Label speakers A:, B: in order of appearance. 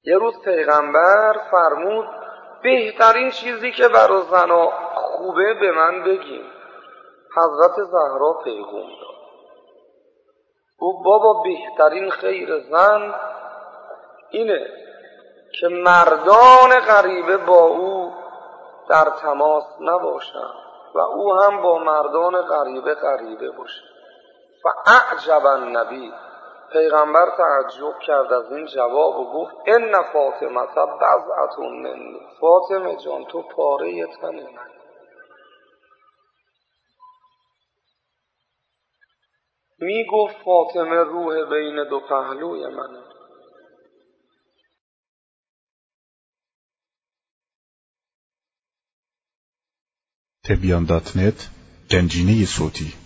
A: یه روز پیغمبر فرمود بهترین چیزی که برای زنا خوبه به من بگیم. حضرت زهرا پیغام داد، گفت بابا بهترین خیر زن اینه که مردان غریبه با او در تماس نباشند و او هم با مردان غریبه باشه. فاعجب النبی، پیغمبر تعجب کرد از این جواب و گفت ان فاطمه بضعة منی، فاطمه جان تو پاره تن من. می گفت فاطمه روح بین دو پهلوی منه.
B: تبیان.net گنجینه صوتی